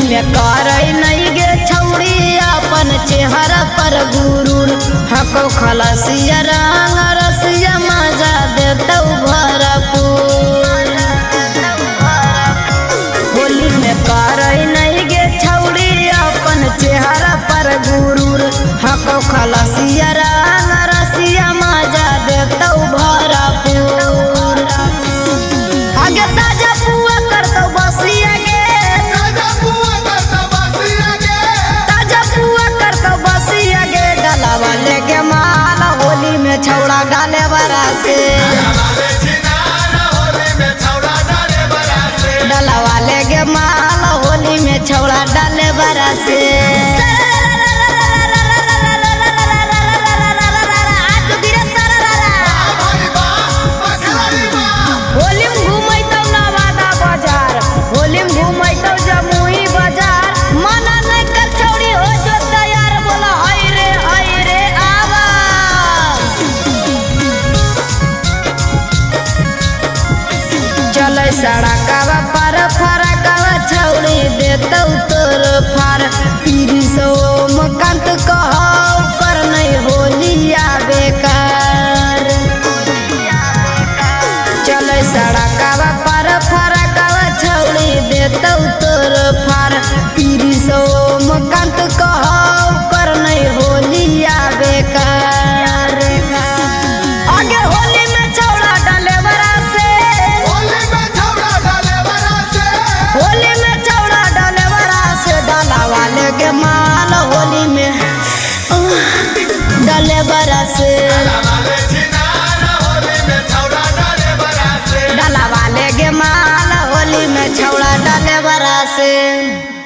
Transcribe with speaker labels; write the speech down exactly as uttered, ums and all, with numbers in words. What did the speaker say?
Speaker 1: में करई नहीं गे छौड़ी अपन चेहरा पर गुरूर हको खलसिया रंग रसिया मजा देतौ भरपूर। होली में करई नहीं गे छौड़ी अपन चेहरा पर गुरूर हको खलसिया रंग रसिया मजा देतौ भरपूर। आगे ताजा पुआ करतौ बसिया गे ताजा पुआ करतौ बसिया गे ताजा पुआ करतौ बसिया गे डलावा लेके माल होली में छौड़ा डाले बरा से डलावा लेके माल होली में छौड़ा डाले बरा से। सड़कवा पर फरकवा छौड़ी देतौ तोर फार पीरी सो मकांत कहौ पर नहीं होली बेकार। चल सड़कवा पर फरकवा छौड़ी देतौ तोर फार पीरी सो मकांत कहौ पर नहीं होली बेकार। आगे होली में छौड़ा डाले बरा से होली में छौड़ा डाले बरा से डालावा लेके माल होली में डाले बरा से डालावा लेके माल होली में छौड़ा डाले बरा से।